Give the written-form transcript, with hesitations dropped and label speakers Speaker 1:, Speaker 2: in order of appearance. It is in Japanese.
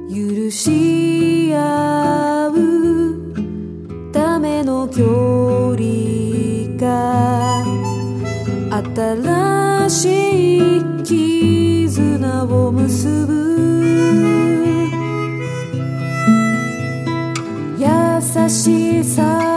Speaker 1: 許し合うための距離が新しい絆を結ぶ優しさ